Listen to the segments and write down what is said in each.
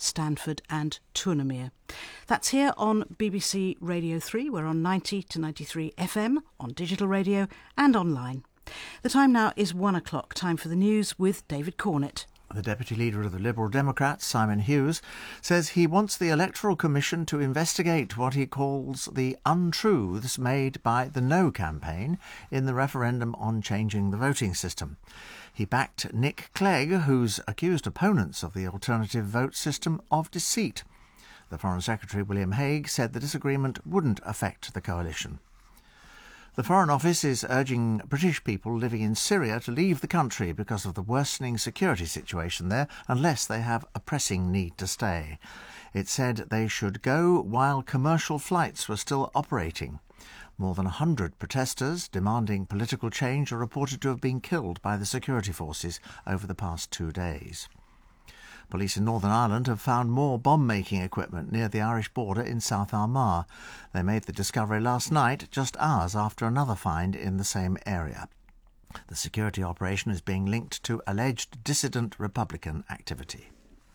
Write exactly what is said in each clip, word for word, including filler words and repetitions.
Stanford and Tournamere. That's here on B B C Radio three. We're on ninety to ninety-three F M, on digital radio and online. The time now is one o'clock, time for the news with David Cornett. The Deputy Leader of the Liberal Democrats, Simon Hughes, says he wants the Electoral Commission to investigate what he calls the untruths made by the No campaign in the referendum on changing the voting system. He backed Nick Clegg, who's accused opponents of the alternative vote system of deceit. The Foreign Secretary, William Hague, said the disagreement wouldn't affect the coalition. The Foreign Office is urging British people living in Syria to leave the country because of the worsening security situation there, unless they have a pressing need to stay. It said they should go while commercial flights were still operating. More than one hundred protesters demanding political change are reported to have been killed by the security forces over the past two days. Police in Northern Ireland have found more bomb-making equipment near the Irish border in South Armagh. They made the discovery last night, just hours after another find in the same area. The security operation is being linked to alleged dissident Republican activity.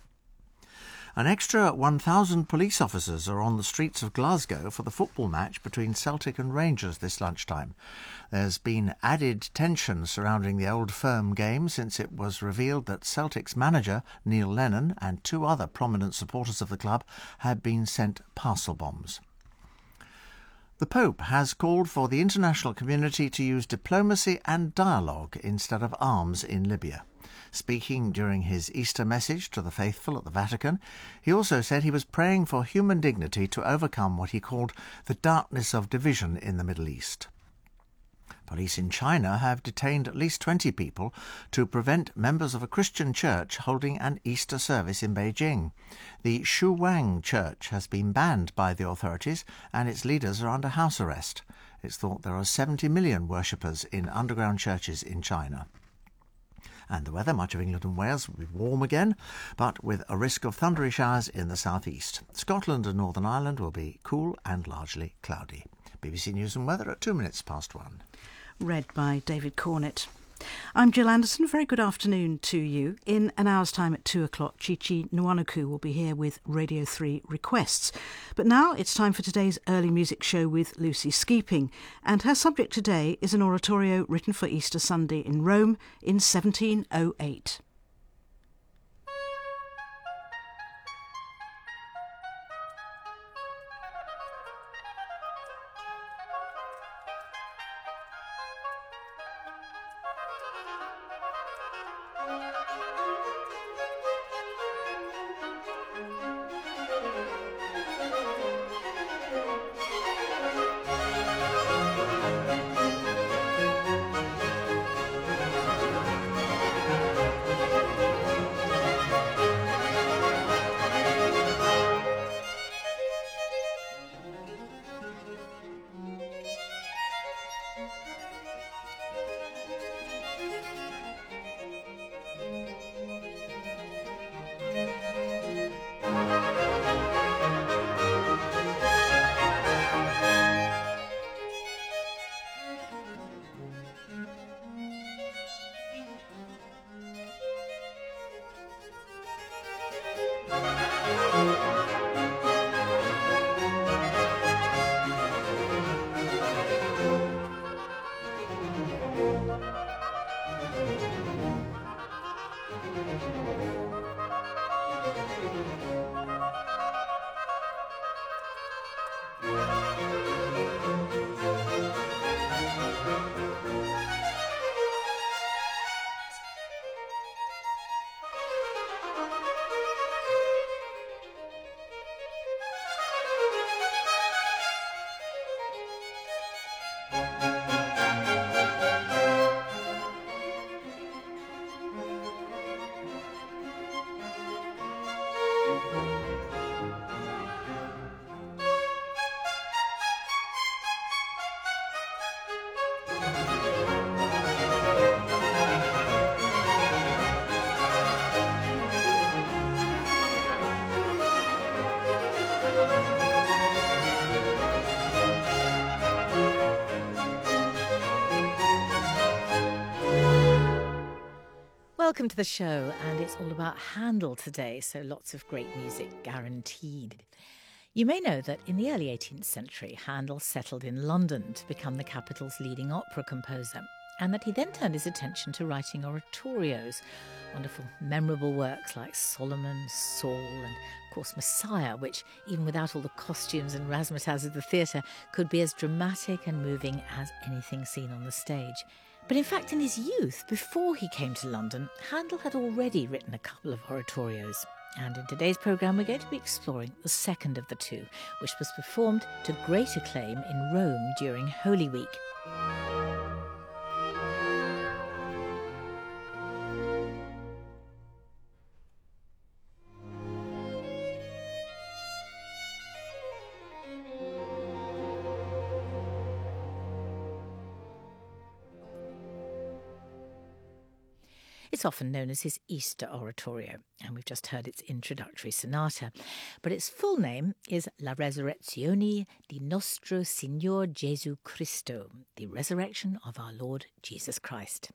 An extra one thousand police officers are on the streets of Glasgow for the football match between Celtic and Rangers this lunchtime. There's been added tension surrounding the Old Firm game since it was revealed that Celtic's manager, Neil Lennon, and two other prominent supporters of the club had been sent parcel bombs. The Pope has called for the international community to use diplomacy and dialogue instead of arms in Libya. Speaking during his Easter message to the faithful at the Vatican, he also said he was praying for human dignity to overcome what he called the darkness of division in the Middle East. Police in China have detained at least twenty people to prevent members of a Christian church holding an Easter service in Beijing. The Shuwang Church has been banned by the authorities and its leaders are under house arrest. It's thought there are seventy million worshippers in underground churches in China. And the weather, much of England and Wales will be warm again, but with a risk of thundery showers in the southeast. Scotland and Northern Ireland will be cool and largely cloudy. B B C News and Weather at two minutes past one. Read by David Cornett. I'm Jill Anderson. Very good afternoon to you. In an hour's time at two o'clock, Chichi Nwanoku will be here with Radio three requests. But now it's time for today's early music show with Lucy Skeeping. And her subject today is an oratorio written for Easter Sunday in Rome in seventeen oh eight. Welcome to the show, and it's all about Handel today, so lots of great music guaranteed. You may know that in the early eighteenth century, Handel settled in London to become the capital's leading opera composer, and that he then turned his attention to writing oratorios, wonderful, memorable works like Solomon, Saul, and, of course, Messiah, which, even without all the costumes and razzmatazz of the theatre, could be as dramatic and moving as anything seen on the stage. But in fact, in his youth, before he came to London, Handel had already written a couple of oratorios. And in today's programme, we're going to be exploring the second of the two, which was performed to great acclaim in Rome during Holy Week. It's often known as his Easter Oratorio, and we've just heard its introductory sonata. But its full name is La Resurrezione di Nostro Signor Gesù Cristo, the resurrection of our Lord Jesus Christ.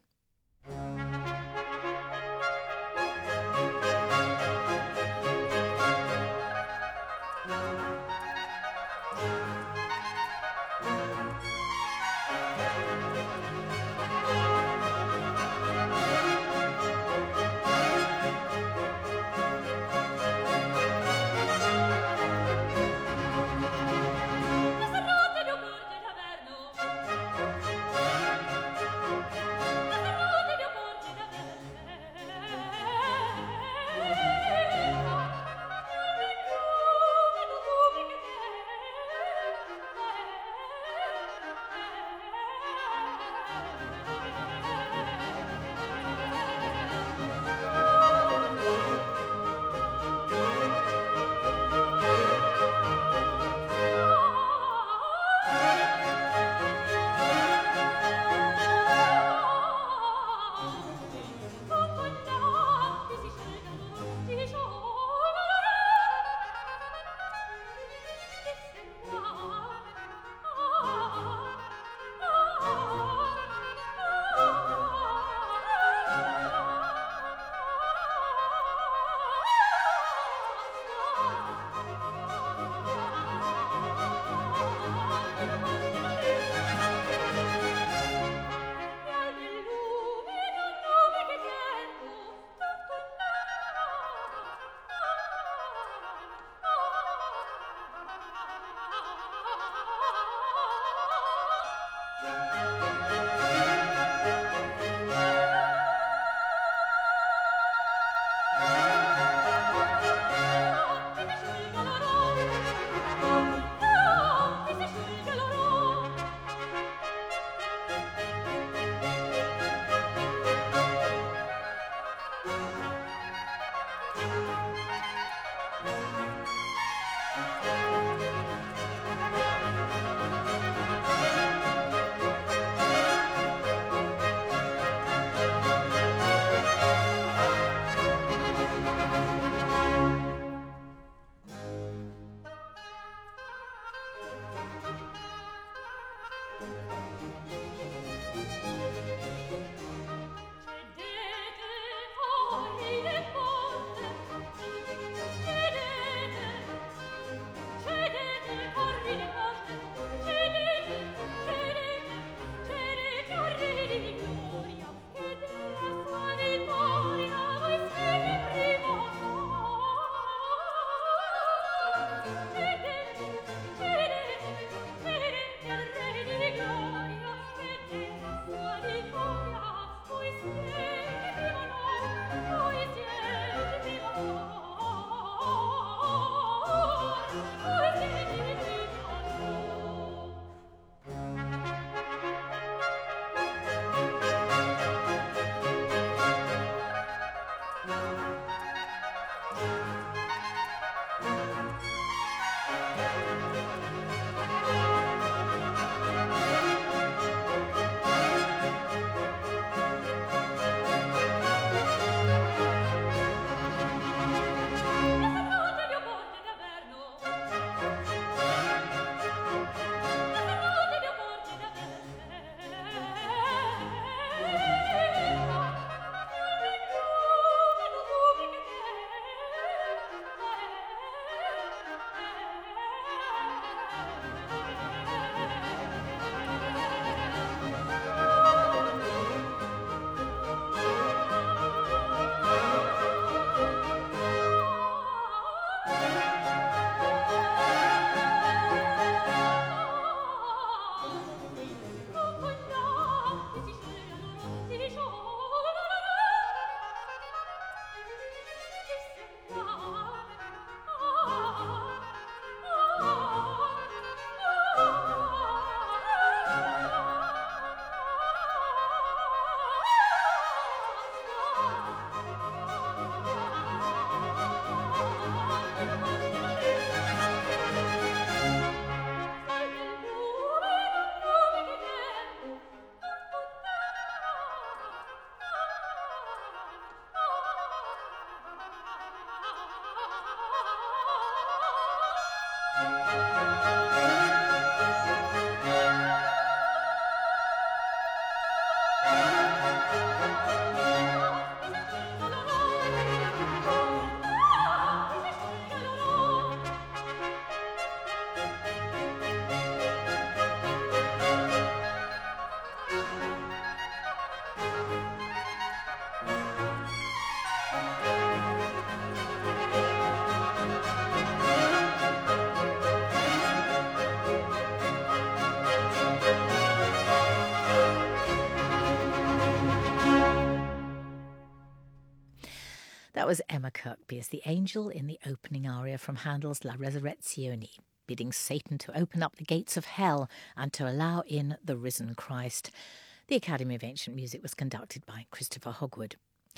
That was Emma Kirkby as the angel in the opening aria from Handel's La Resurrezione, bidding Satan to open up the gates of hell and to allow in the risen Christ. The Academy of Ancient Music was conducted by Christopher Hogwood.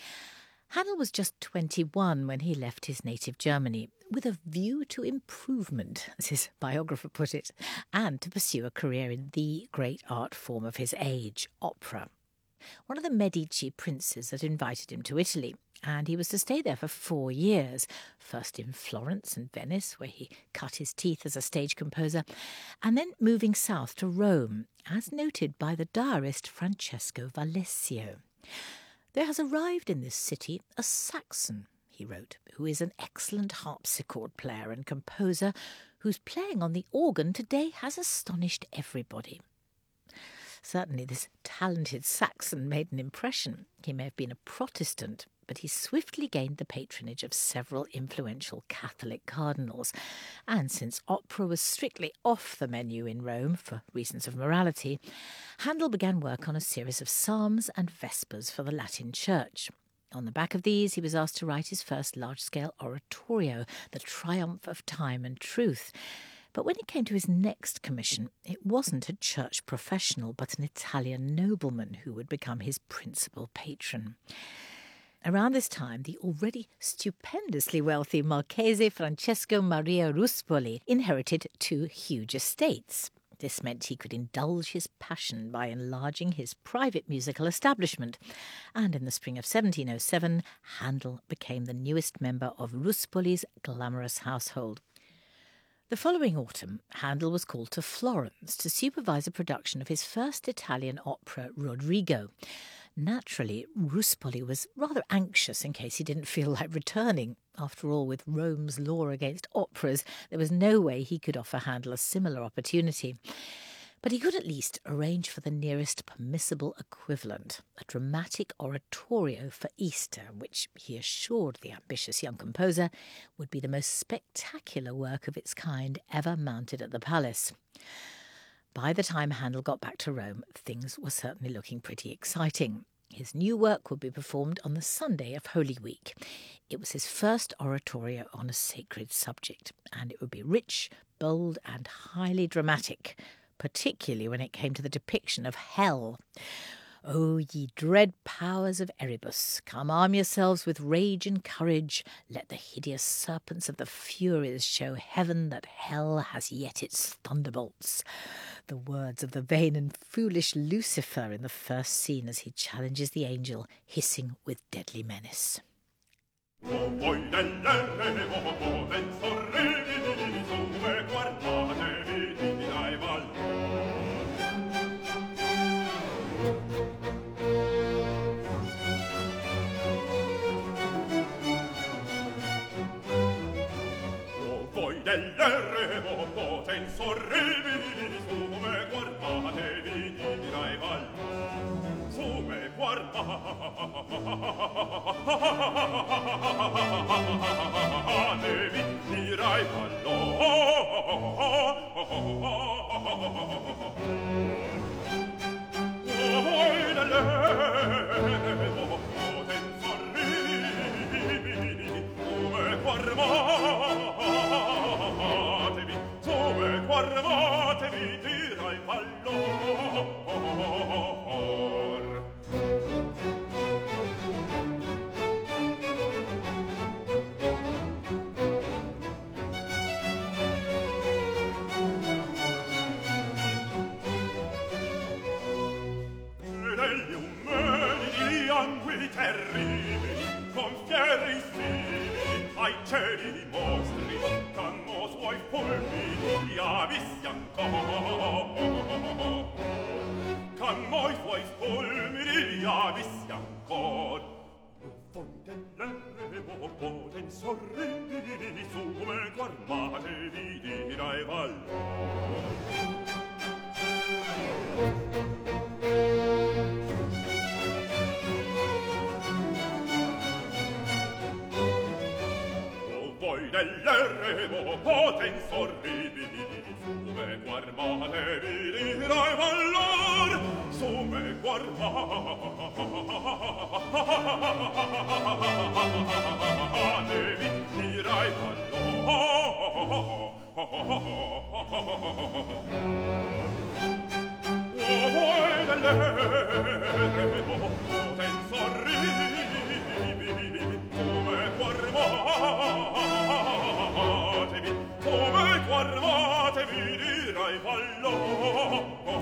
Handel was just twenty-one when he left his native Germany, with a view to improvement, as his biographer put it, and to pursue a career in the great art form of his age, opera. One of the Medici princes had invited him to Italy, and he was to stay there for four years, first in Florence and Venice, where he cut his teeth as a stage composer, and then moving south to Rome, as noted by the diarist Francesco Valesio. "There has arrived in this city a Saxon," he wrote, "who is an excellent harpsichord player and composer, whose playing on the organ today has astonished everybody." Certainly this talented Saxon made an impression. He may have been a Protestant, but he swiftly gained the patronage of several influential Catholic cardinals. And since opera was strictly off the menu in Rome for reasons of morality, Handel began work on a series of psalms and vespers for the Latin Church. On the back of these, he was asked to write his first large-scale oratorio, The Triumph of Time and Truth. But when it came to his next commission, it wasn't a church professional, but an Italian nobleman who would become his principal patron. Around this time, the already stupendously wealthy Marchese Francesco Maria Ruspoli inherited two huge estates. This meant he could indulge his passion by enlarging his private musical establishment, and in the spring of seventeen oh seven, Handel became the newest member of Ruspoli's glamorous household. The following autumn, Handel was called to Florence to supervise a production of his first Italian opera, Rodrigo. Naturally, Ruspoli was rather anxious in case he didn't feel like returning. After all, with Rome's law against operas, there was no way he could offer Handel a similar opportunity. But he could at least arrange for the nearest permissible equivalent, a dramatic oratorio for Easter, which, he assured the ambitious young composer, would be the most spectacular work of its kind ever mounted at the palace. By the time Handel got back to Rome, things were certainly looking pretty exciting. His new work would be performed on the Sunday of Holy Week. It was his first oratorio on a sacred subject, and it would be rich, bold, and highly dramatic, particularly when it came to the depiction of hell. "O ye dread powers of Erebus, come arm yourselves with rage and courage. Let the hideous serpents of the Furies show heaven that hell has yet its thunderbolts." The words of the vain and foolish Lucifer in the first scene as he challenges the angel, hissing with deadly menace. Dell'erremo potens orribili, su me guardatevi, dirai val, su me guardatevi, dirai vallo. Voi dell'erremo potens orribili, su me guardatevi, guardatevi, dirai valor. Degli un me l'erremo potens orribi, sume guarmate vidirai valor, sume guarmate vidirai valor. Oh, l'erremo potens orribi, sume guarmatevi, come guarmatevi dirai valor.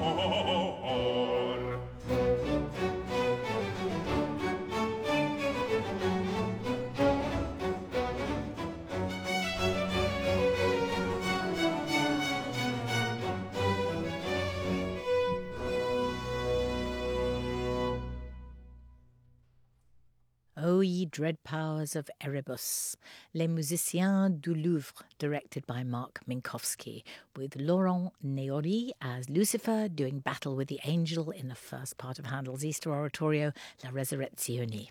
O ye dread powers of Erebus, Les Musiciens du Louvre, directed by Mark Minkowski, with Laurent Neory as Lucifer doing battle with the angel in the first part of Handel's Easter oratorio, La Resurrezione.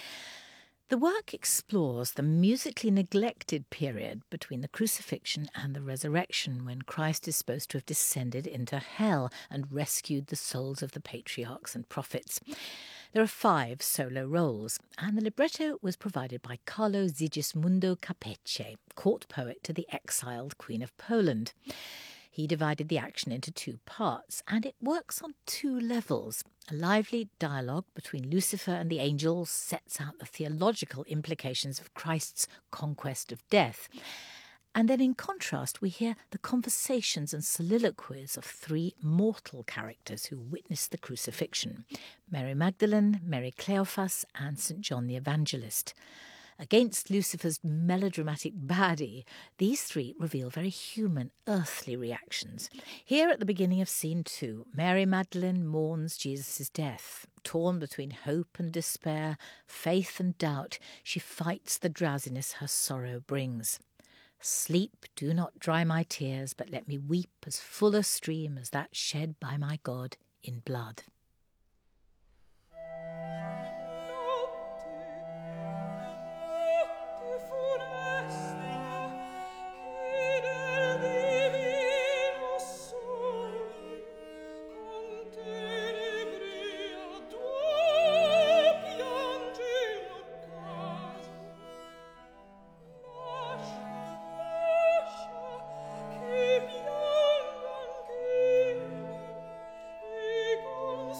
The work explores the musically neglected period between the crucifixion and the resurrection, when Christ is supposed to have descended into hell and rescued the souls of the patriarchs and prophets. There are five solo roles, and the libretto was provided by Carlo Sigismondo Capece, court poet to the exiled Queen of Poland. He divided the action into two parts, and it works on two levels. A lively dialogue between Lucifer and the angels sets out the theological implications of Christ's conquest of death. And then in contrast, we hear the conversations and soliloquies of three mortal characters who witness the crucifixion: Mary Magdalene, Mary Cleophas, and Saint John the Evangelist. Against Lucifer's melodramatic baddie, these three reveal very human, earthly reactions. Here at the beginning of scene two, Mary Magdalene mourns Jesus' death. Torn between hope and despair, faith and doubt, she fights the drowsiness her sorrow brings. Sleep, do not dry my tears, but let me weep as full a stream as that shed by my God in blood. Con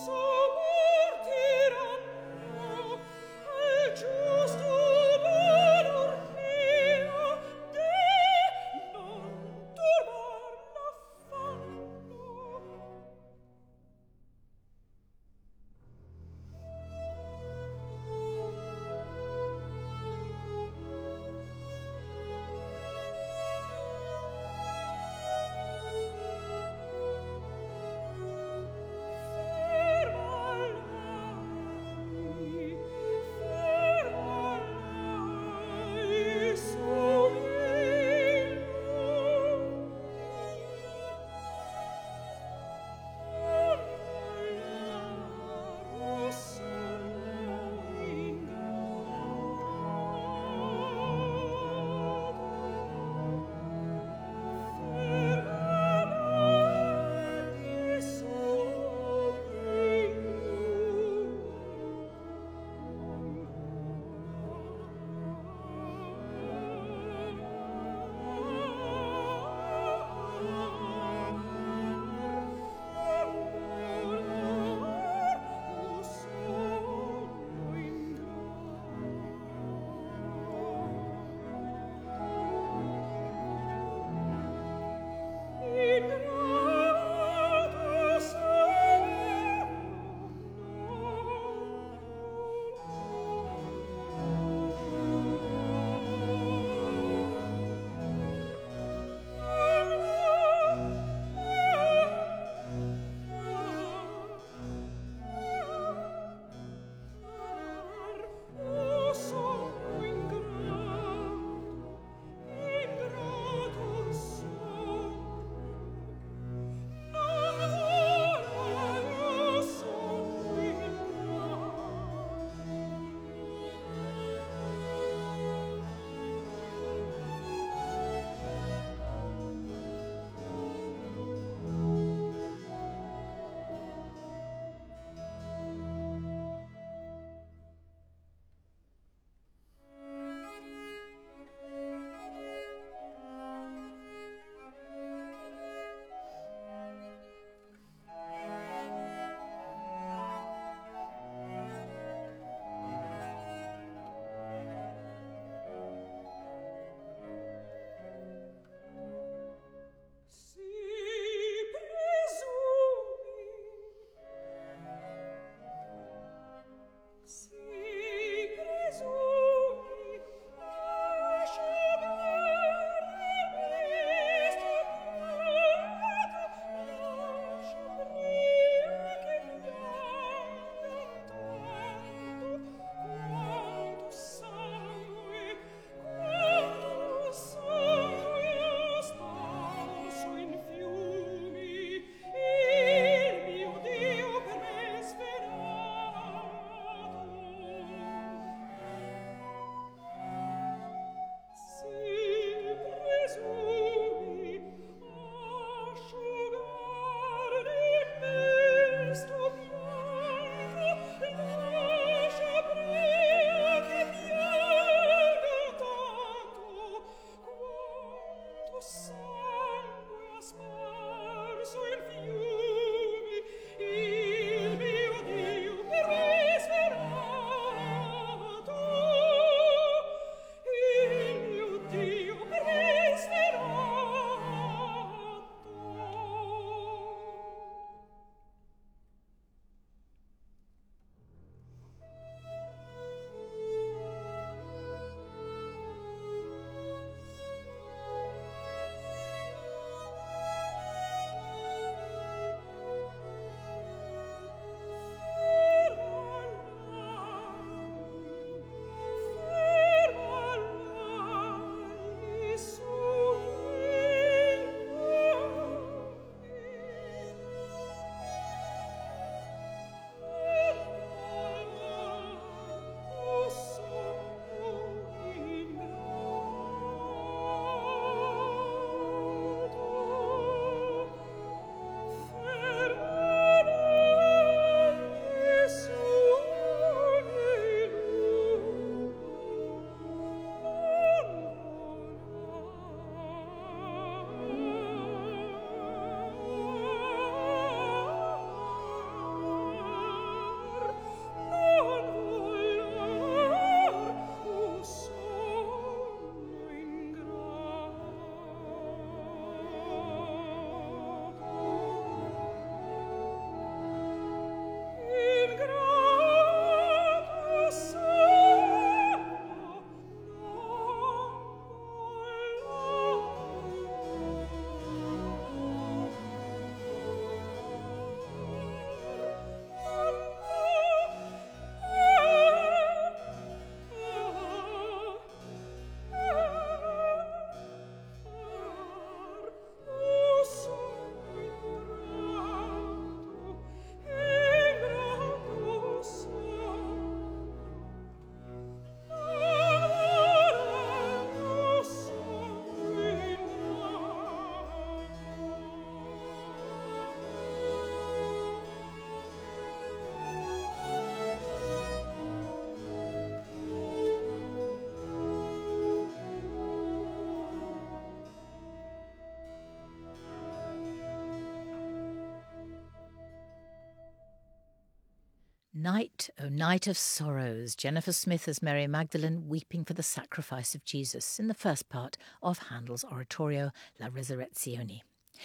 Night, O Night of Sorrows, Jennifer Smith as Mary Magdalene weeping for the sacrifice of Jesus in the first part of Handel's oratorio La Resurrezione.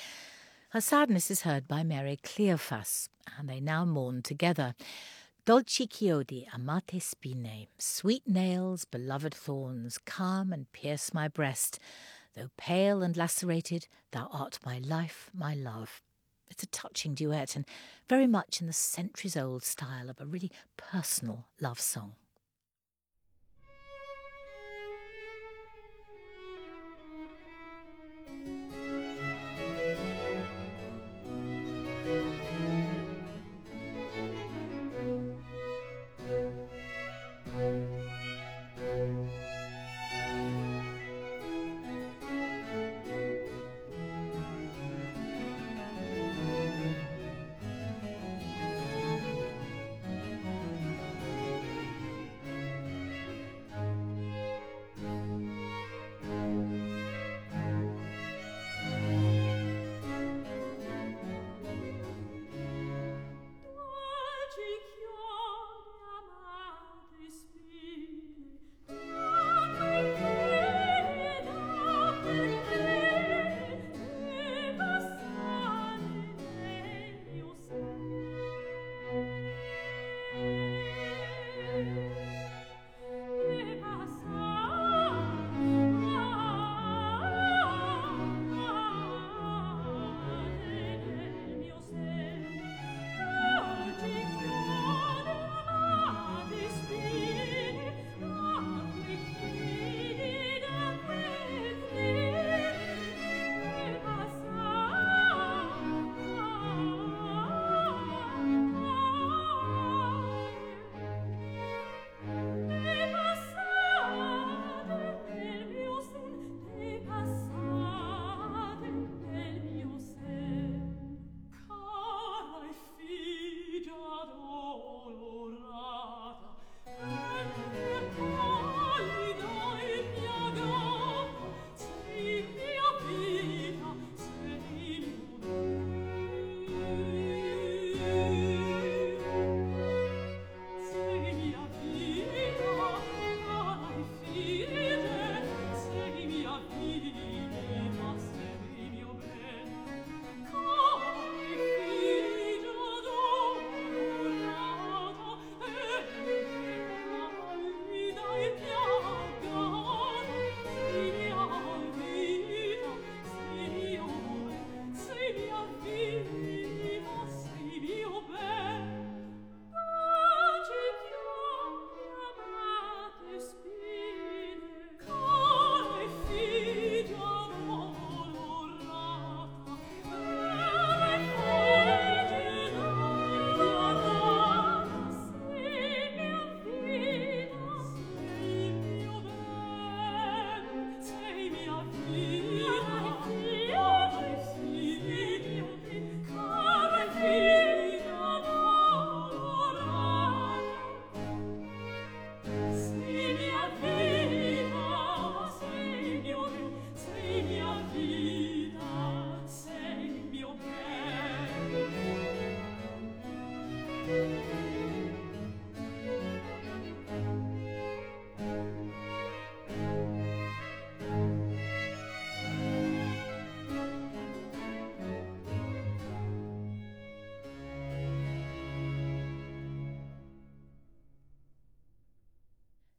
Her sadness is heard by Mary Cleophas, and they now mourn together. Dolci chiodi, amate spine, sweet nails, beloved thorns, come and pierce my breast. Though pale and lacerated, thou art my life, my love. It's a touching duet and very much in the centuries-old style of a really personal love song.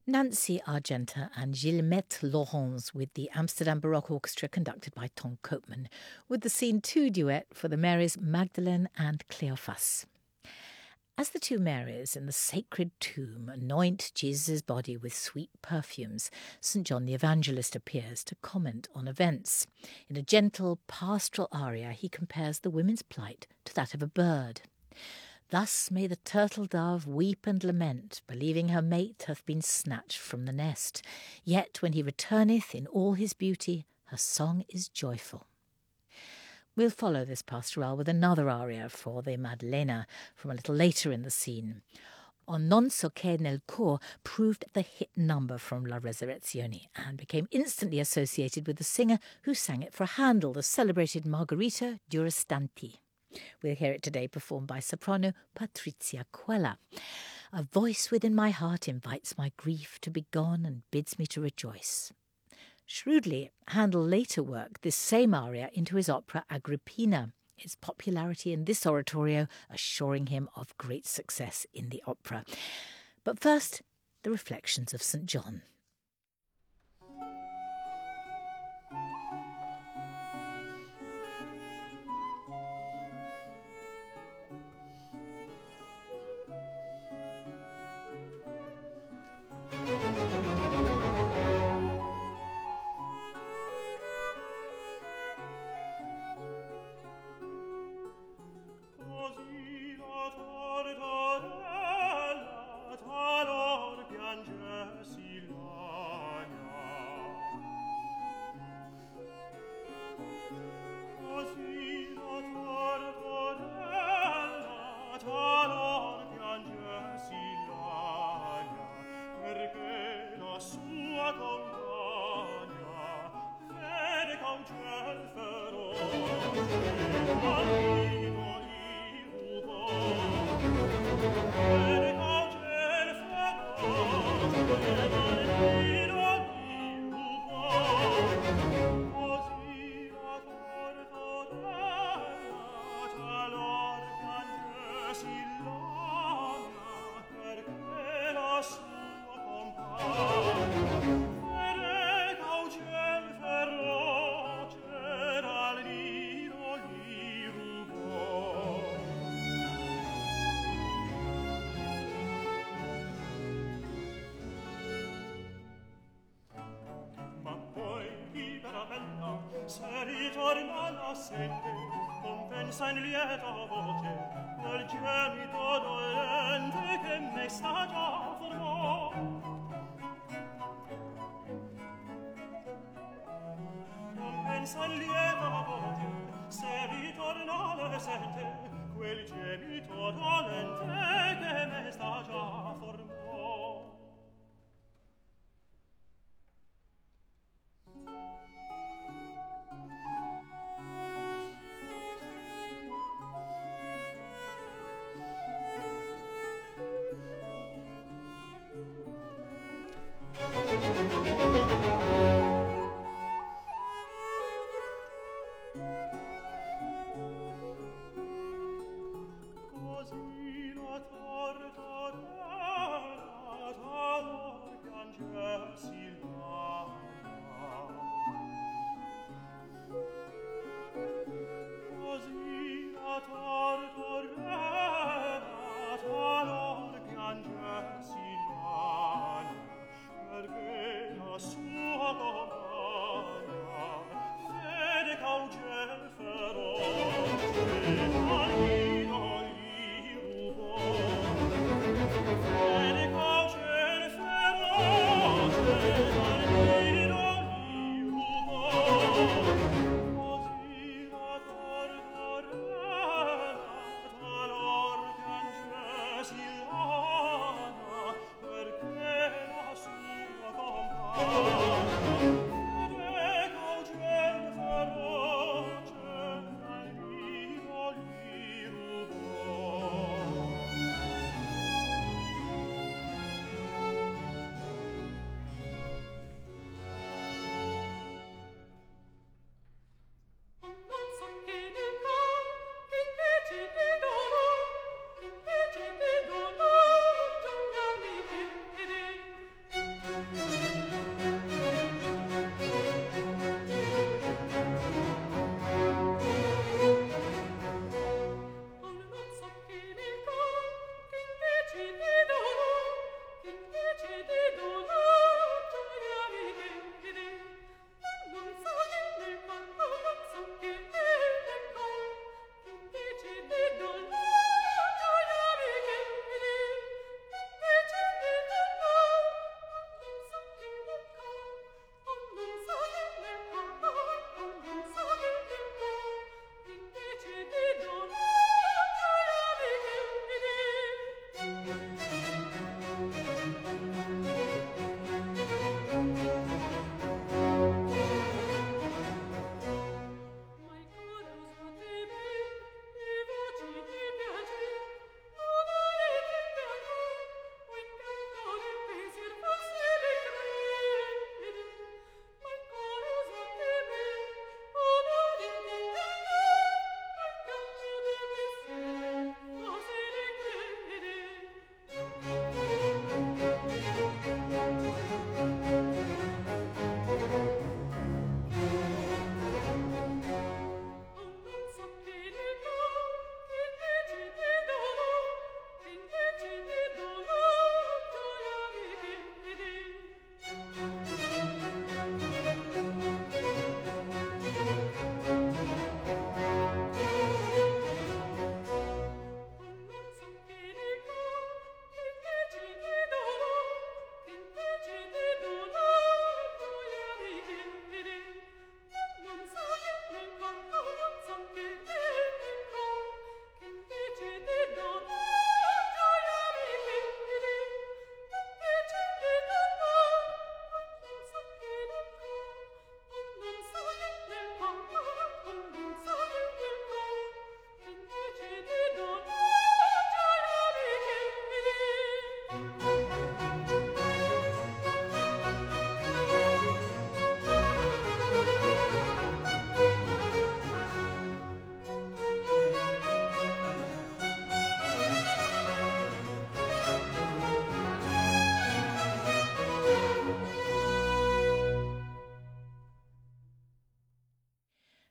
Nancy Argenta and Gilmette Laurens with the Amsterdam Baroque Orchestra conducted by Ton Koopman, with the scene two duet for the Marys Magdalene and Cleophas. As the two Marys in the sacred tomb anoint Jesus' body with sweet perfumes, Saint John the Evangelist appears to comment on events. In a gentle pastoral aria, he compares the women's plight to that of a bird. Thus may the turtle dove weep and lament, believing her mate hath been snatched from the nest. Yet when he returneth in all his beauty, her song is joyful. We'll follow this pastoral with another aria for the Maddalena from a little later in the scene. On Non so che nel cor proved the hit number from La Resurrezione and became instantly associated with the singer who sang it for Handel, the celebrated Margherita Durastanti. We'll hear it today performed by soprano Patrizia Quella. A voice within my heart invites my grief to be gone and bids me to rejoice. Shrewdly, Handel later worked this same aria into his opera Agrippina, his popularity in this oratorio assuring him of great success in the opera. But first, the reflections of Saint John. Se ritorna la sente, compensa in lieta voce del gemito dolente che me sta già formò. Compensa in lieta voce, se ritorna la sente, quel gemito dolente che me sta già formò. Così la torta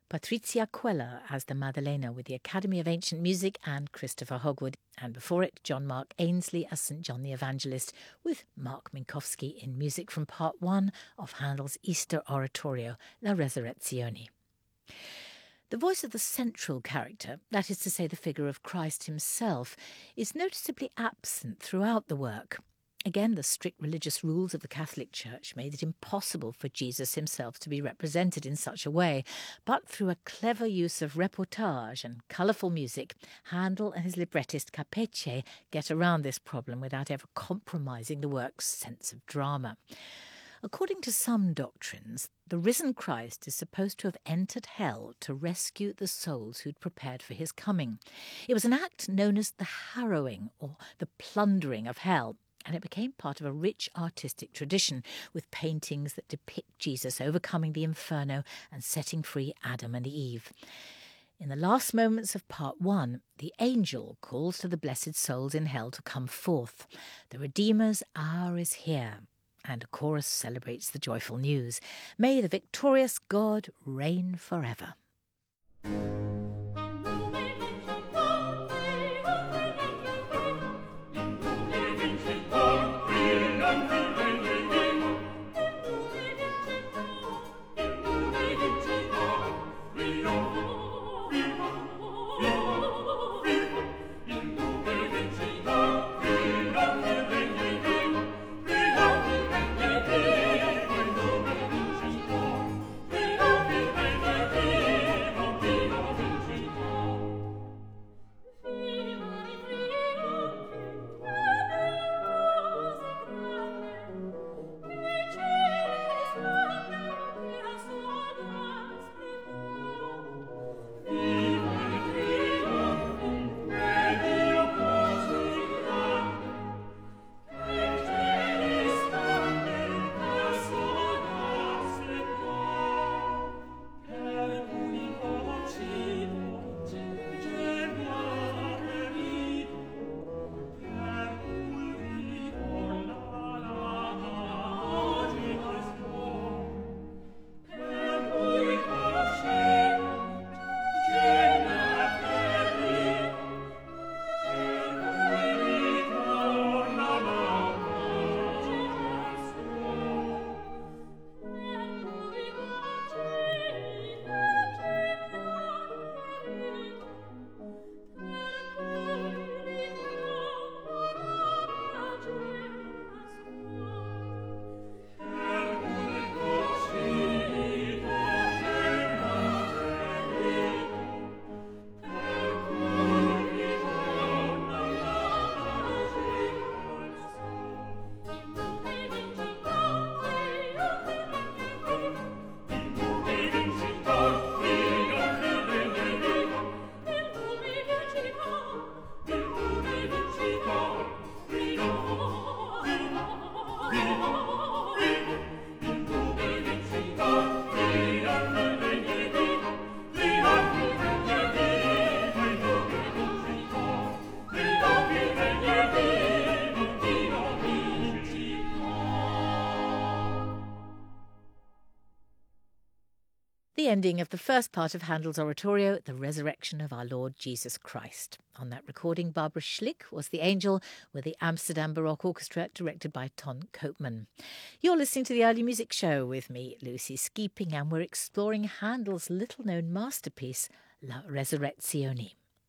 Patrizia Queller as the Maddalena with the Academy of Ancient Music and Christopher Hogwood, and before it John Mark Ainsley as Saint John the Evangelist with Mark Minkowski in music from part one of Handel's Easter oratorio La Resurrezione. The voice of the central character, that is to say the figure of Christ himself, is noticeably absent throughout the work. Again, the strict religious rules of the Catholic Church made it impossible for Jesus himself to be represented in such a way, but through a clever use of reportage and colourful music, Handel and his librettist Capece get around this problem without ever compromising the work's sense of drama. According to some doctrines, the risen Christ is supposed to have entered hell to rescue the souls who'd prepared for his coming. It was an act known as the harrowing or the plundering of hell, and it became part of a rich artistic tradition with paintings that depict Jesus overcoming the inferno and setting free Adam and Eve. In the last moments of part one, the angel calls to the blessed souls in hell to come forth. The Redeemer's hour is here, and a chorus celebrates the joyful news. May the victorious God reign forever. The ending of the first part of Handel's oratorio, The Resurrection of Our Lord Jesus Christ. On that recording, Barbara Schlick was the angel with the Amsterdam Baroque Orchestra, directed by Ton Koopman. You're listening to the Early Music Show with me, Lucy Skeeping, and we're exploring Handel's little-known masterpiece, La Resurrezione.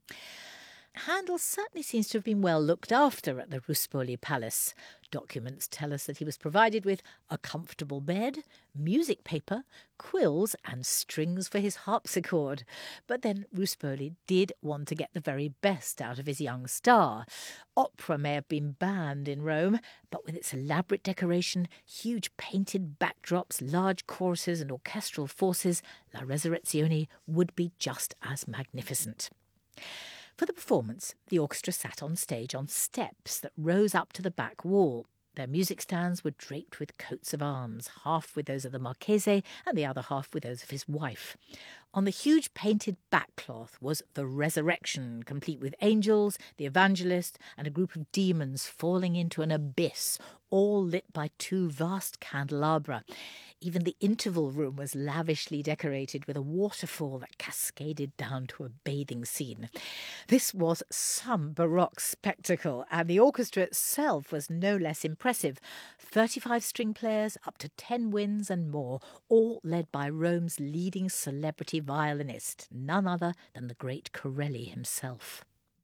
Handel certainly seems to have been well looked after at the Ruspoli Palace. Documents tell us that he was provided with a comfortable bed, music paper, quills and strings for his harpsichord. But then Ruspoli did want to get the very best out of his young star. Opera may have been banned in Rome, but with its elaborate decoration, huge painted backdrops, large choruses and orchestral forces, La Resurrezione would be just as magnificent. For the performance, the orchestra sat on stage on steps that rose up to the back wall. Their music stands were draped with coats of arms, half with those of the Marchese and the other half with those of his wife. On the huge painted backcloth was the Resurrection, complete with angels, the Evangelist, and a group of demons falling into an abyss, all lit by two vast candelabra. Even the interval room was lavishly decorated with a waterfall that cascaded down to a bathing scene. This was some Baroque spectacle, and the orchestra itself was no less impressive. thirty-five string players, up to ten winds and more, all led by Rome's leading celebrity violinist, none other than the great Corelli himself.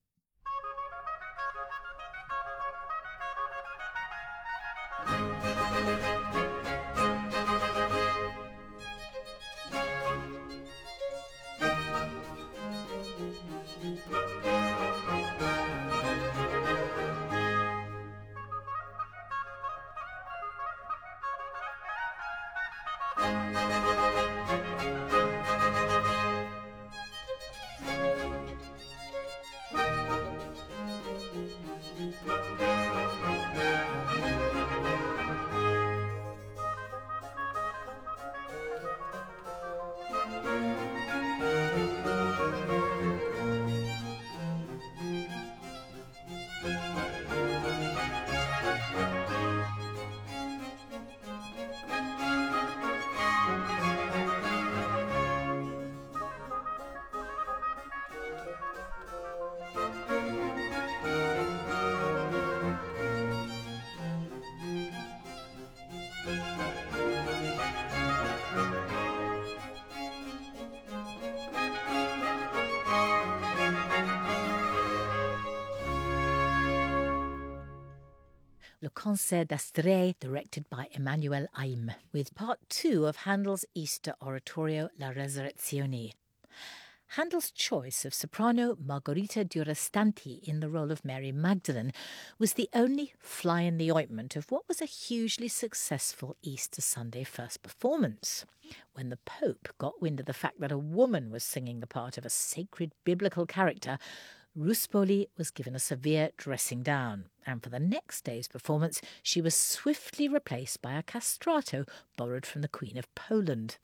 Le Concert d'Astrée, directed by Emmanuel Haïm, with part two of Handel's Easter oratorio La Resurrezione. Handel's choice of soprano Margherita Durastanti in the role of Mary Magdalene was the only fly in the ointment of what was a hugely successful Easter Sunday first performance. When the Pope got wind of the fact that a woman was singing the part of a sacred biblical character, Ruspoli was given a severe dressing down, and for the next day's performance she was swiftly replaced by a castrato borrowed from the Queen of Poland.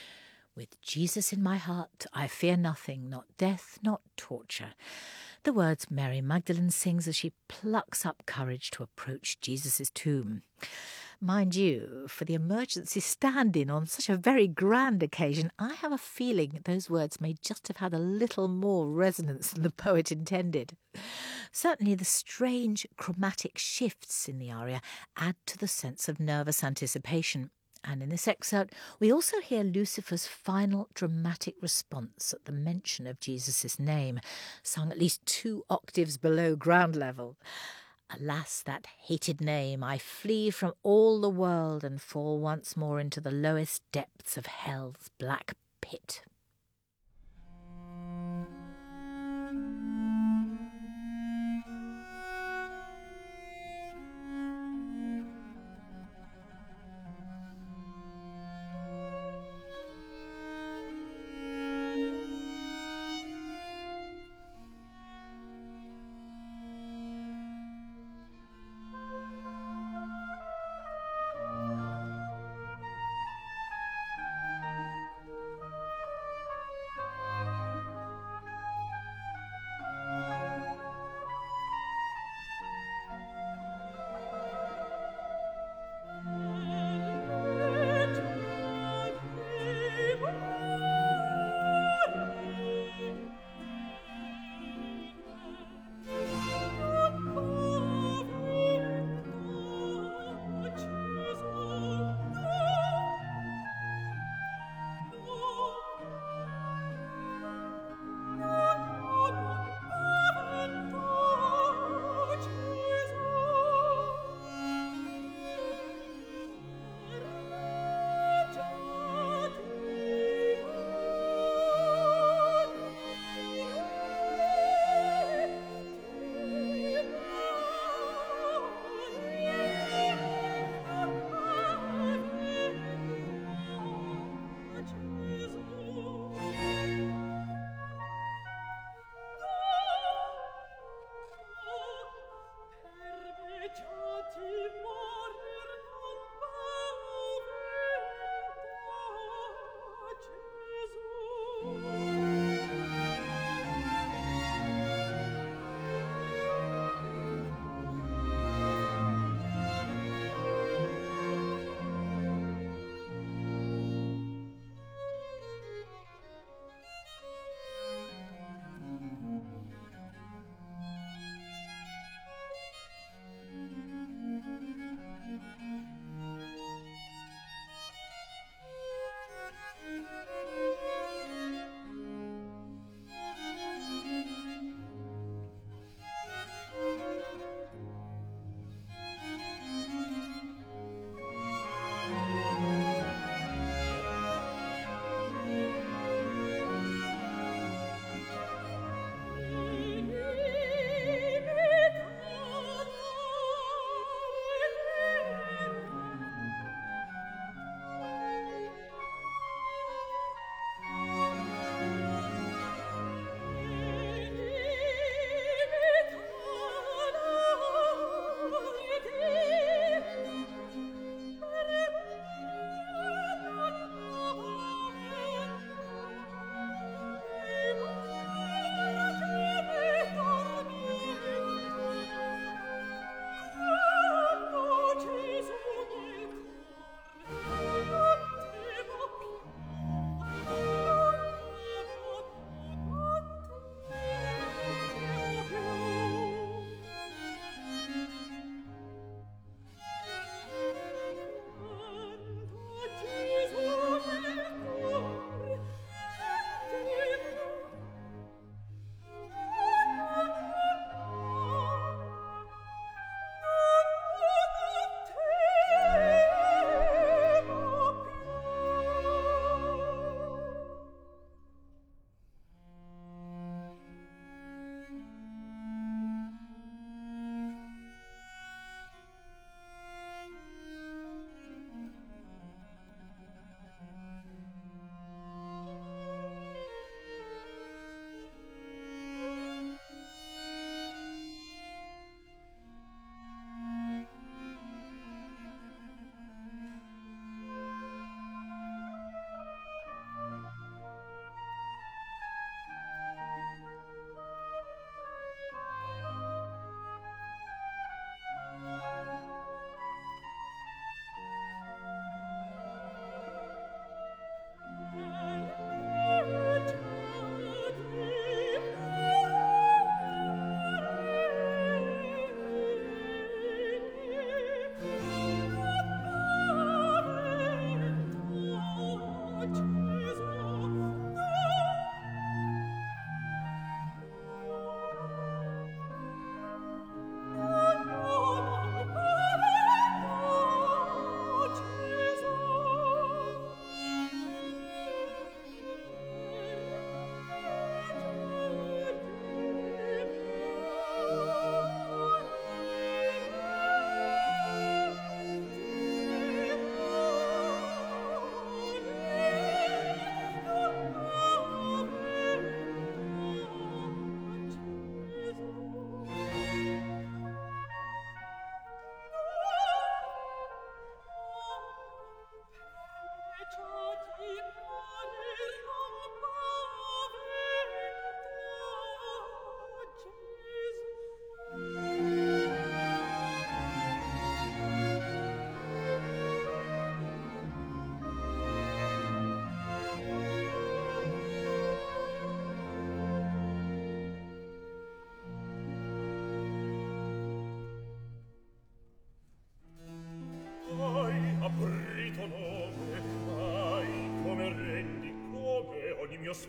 With Jesus in my heart, I fear nothing, not death, not torture. The words Mary Magdalene sings as she plucks up courage to approach Jesus' tomb. Mind you, for the emergency stand-in on such a very grand occasion, I have a feeling those words may just have had a little more resonance than the poet intended. Certainly the strange chromatic shifts in the aria add to the sense of nervous anticipation. And in this excerpt, we also hear Lucifer's final dramatic response at the mention of Jesus' name, sung at least two octaves below ground level. Alas, that hated name, I flee from all the world and fall once more into the lowest depths of hell's black pit.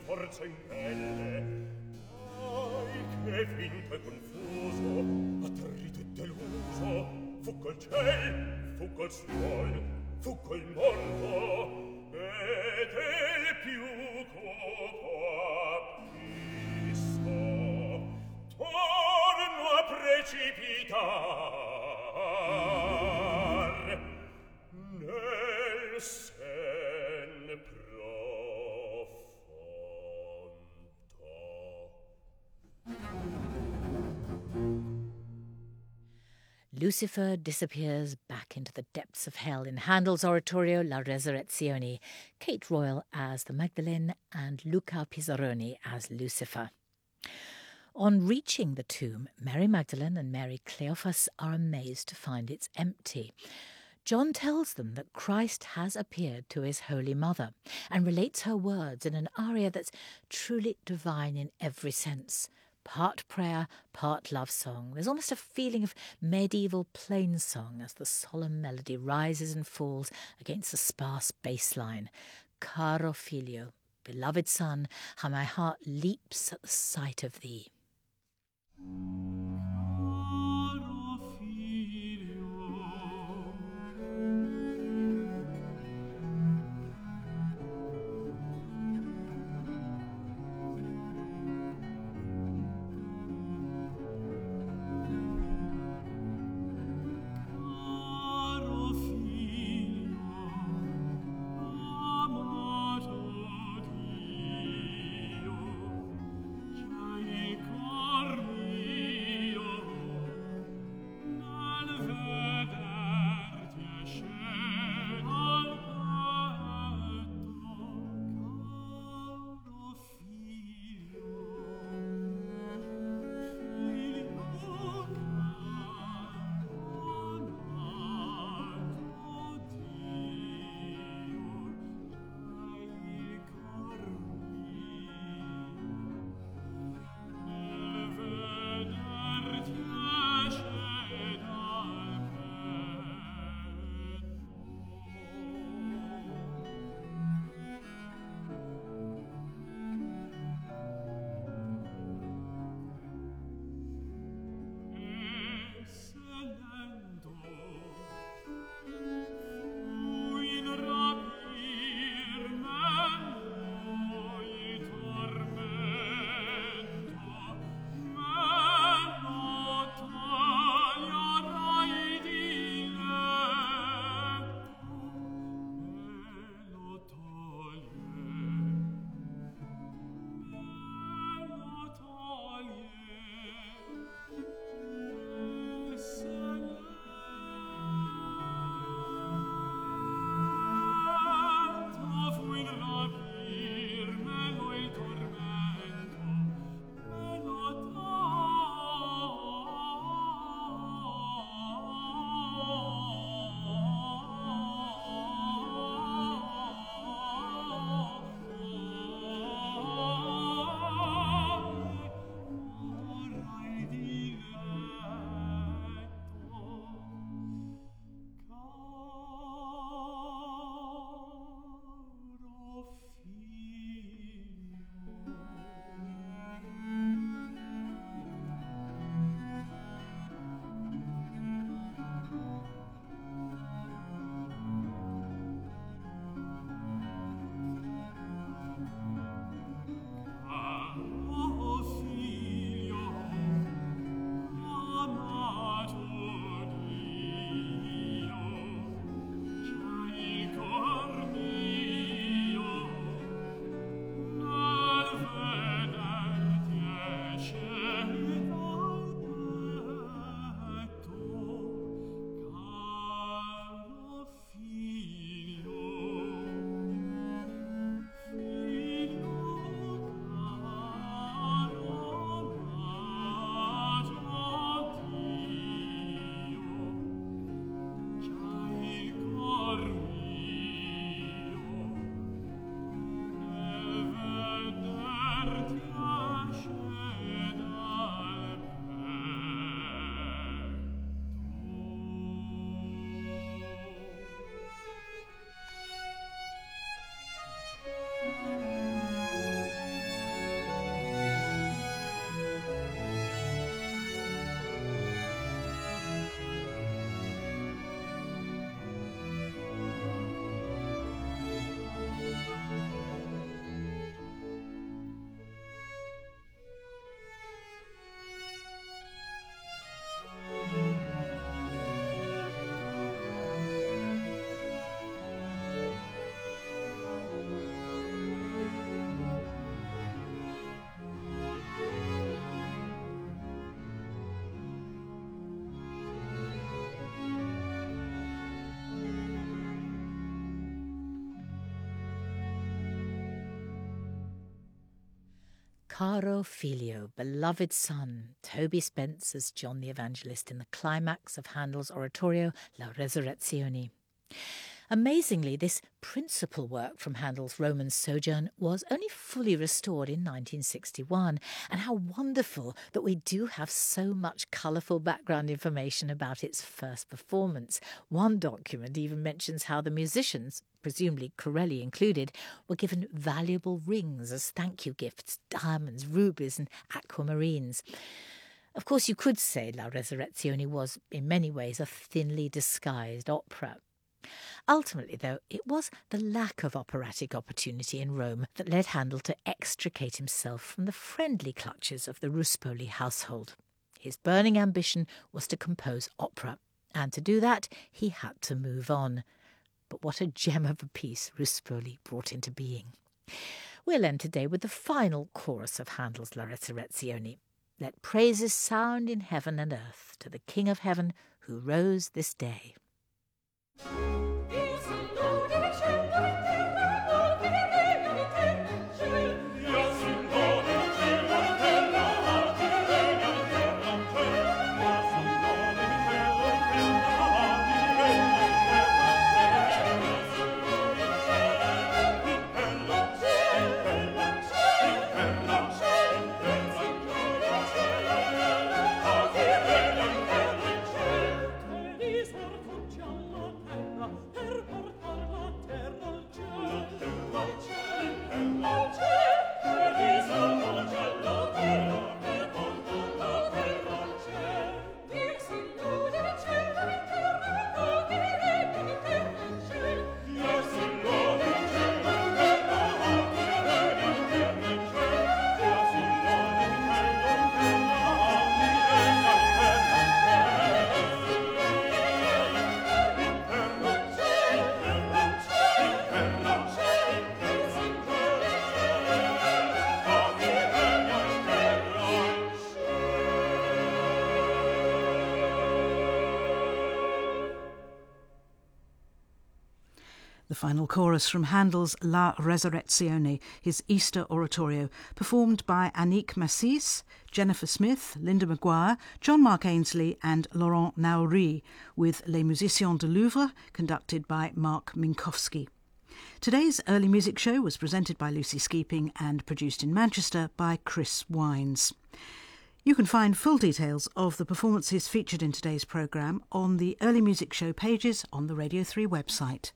forza in pelle. Ai, che vinto e confuso, atterrito e deluso, fu col ciel, fu col suol, fu col mondo, ed el più copapisto. Torno a precipitar nel sen Lucifer disappears back into the depths of hell in Handel's oratorio La Resurrezione, Kate Royal as the Magdalene and Luca Pizzaroni as Lucifer. On reaching the tomb, Mary Magdalene and Mary Cleophas are amazed to find it's empty. John tells them that Christ has appeared to his Holy Mother and relates her words in an aria that's truly divine in every sense. Part prayer, part love song. There's almost a feeling of medieval plain song as the solemn melody rises and falls against the sparse bass line. Caro figlio, beloved son, how my heart leaps at the sight of thee. Dio, che il cor Caro Filio, beloved son, Toby Spence as John the Evangelist in the climax of Handel's oratorio La Resurrezione. Amazingly, this principal work from Handel's Roman sojourn was only fully restored in nineteen sixty-one, and how wonderful that we do have so much colourful background information about its first performance. One document even mentions how the musicians, presumably Corelli included, were given valuable rings as thank you gifts, diamonds, rubies and aquamarines. Of course, you could say La Resurrezione was, in many ways, a thinly disguised opera. Ultimately, though, it was the lack of operatic opportunity in Rome that led Handel to extricate himself from the friendly clutches of the Ruspoli household. His burning ambition was to compose opera, and to do that he had to move on. But what a gem of a piece Ruspoli brought into being. We'll end today with the final chorus of Handel's La Resurrezione. Let praises sound in heaven and earth to the King of Heaven who rose this day. The final chorus from Handel's La Resurrezione, his Easter oratorio, performed by Annick Massis, Jennifer Smith, Linda Maguire, John Mark Ainsley and Laurent Naury, with Les Musiciens de Louvre, conducted by Mark Minkowski. Today's early music show was presented by Lucy Skeeping and produced in Manchester by Chris Wines. You can find full details of the performances featured in today's programme on the Early Music Show pages on the Radio three website.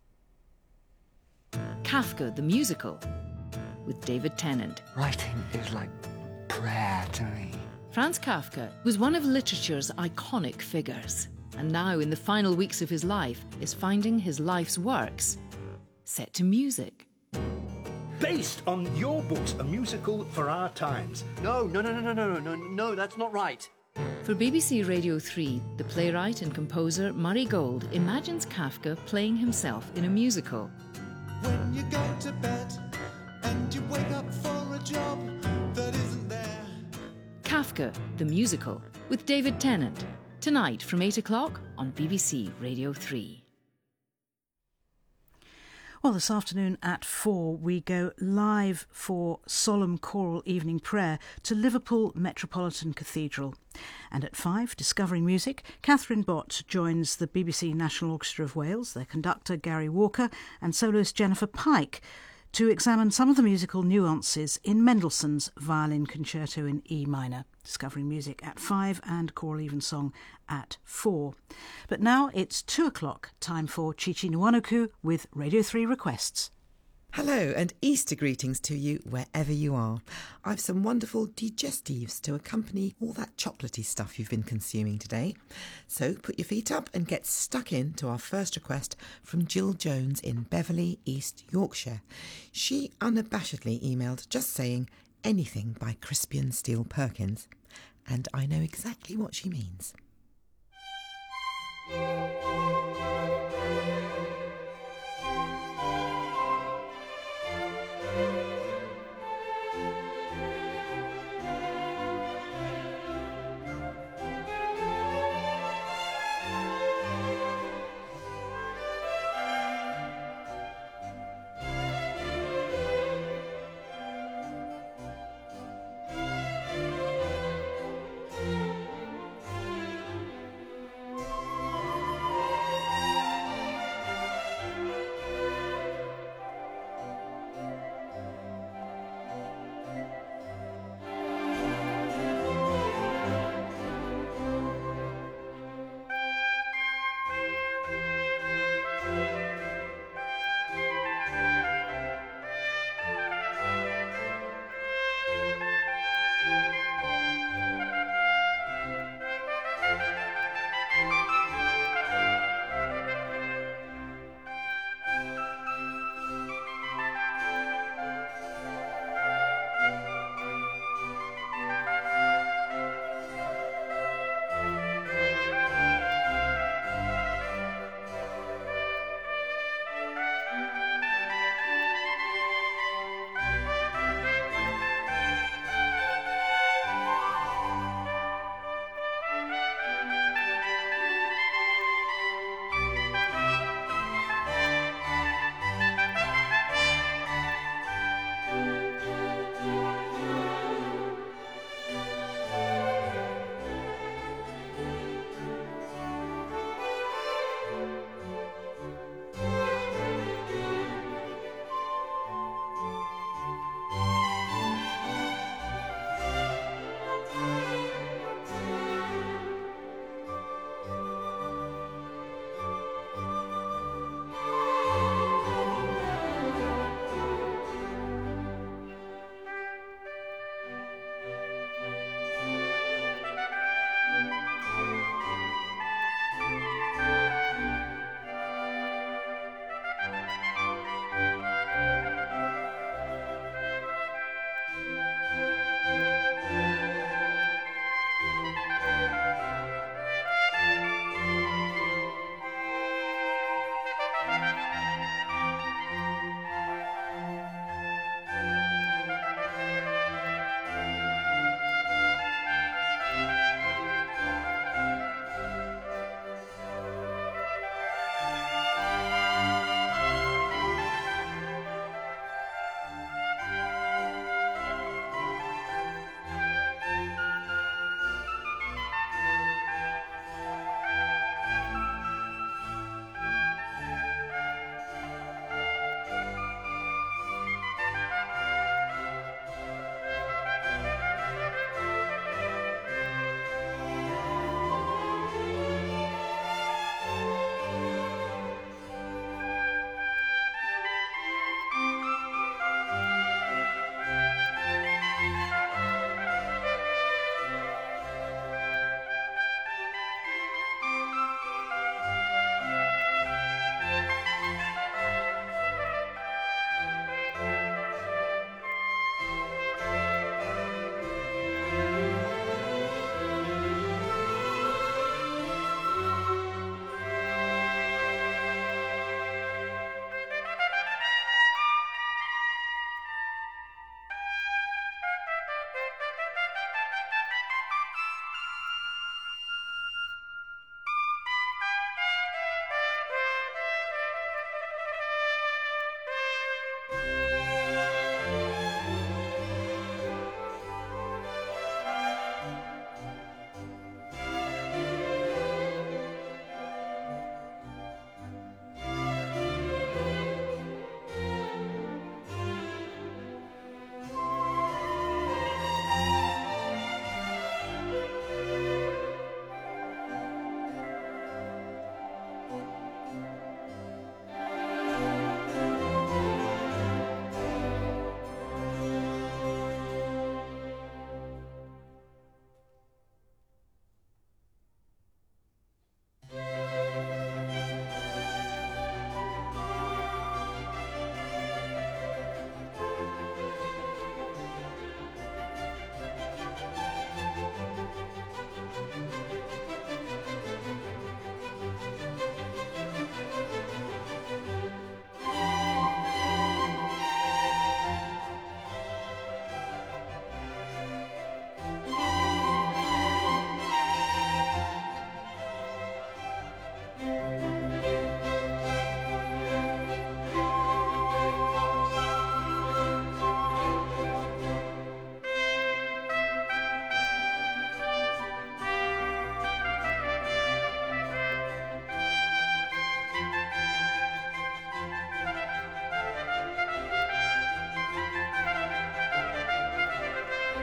Kafka the Musical with David Tennant. Writing is like prayer to me. Franz Kafka was one of literature's iconic figures, and now in the final weeks of his life is finding his life's works set to music. Based on your books, a musical for our times. No, no, no, no, no, no, no, no, that's not right. For B B C Radio three, the playwright and composer Murray Gold imagines Kafka playing himself in a musical. When you go to bed and you wake up for a job that isn't there. Kafka, the Musical, with David Tennant, tonight from eight o'clock on B B C Radio three. Well, this afternoon at four, we go live for solemn choral evening prayer to Liverpool Metropolitan Cathedral. And at five, Discovering Music, Catherine Bott joins the B B C National Orchestra of Wales, their conductor Gary Walker and soloist Jennifer Pike, to examine some of the musical nuances in Mendelssohn's Violin Concerto in E minor. Discovering Music at five and Choral Evensong at four. But now it's two o'clock, time for Chichi Nwanoku with Radio three requests. Hello and Easter greetings to you wherever you are. I've some wonderful digestives to accompany all that chocolatey stuff you've been consuming today. So put your feet up and get stuck in to our first request from Jill Jones in Beverley, East Yorkshire. She unabashedly emailed just saying anything by Crispian Steele Perkins, and I know exactly what she means.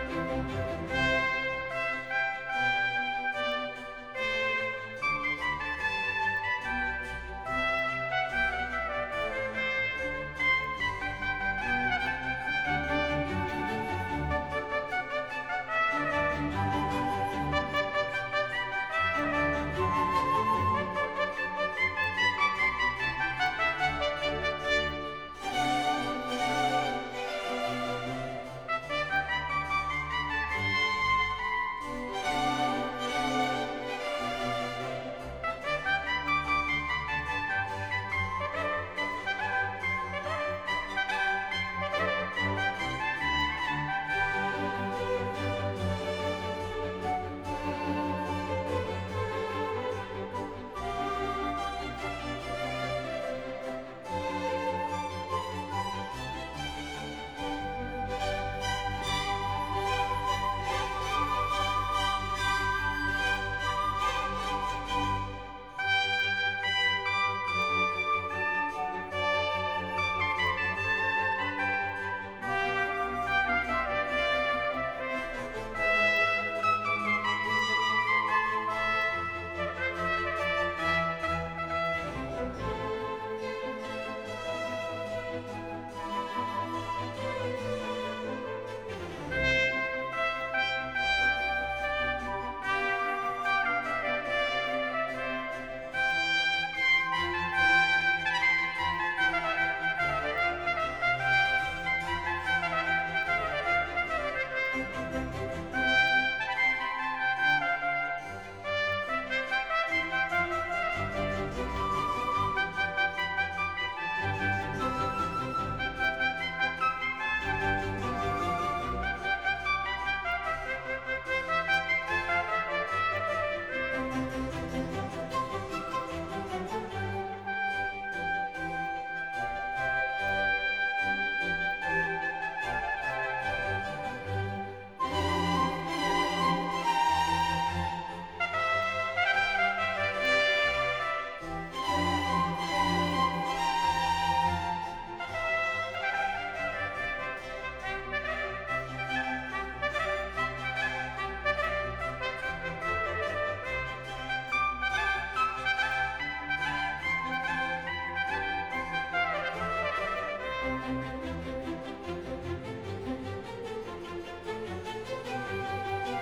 Thank you.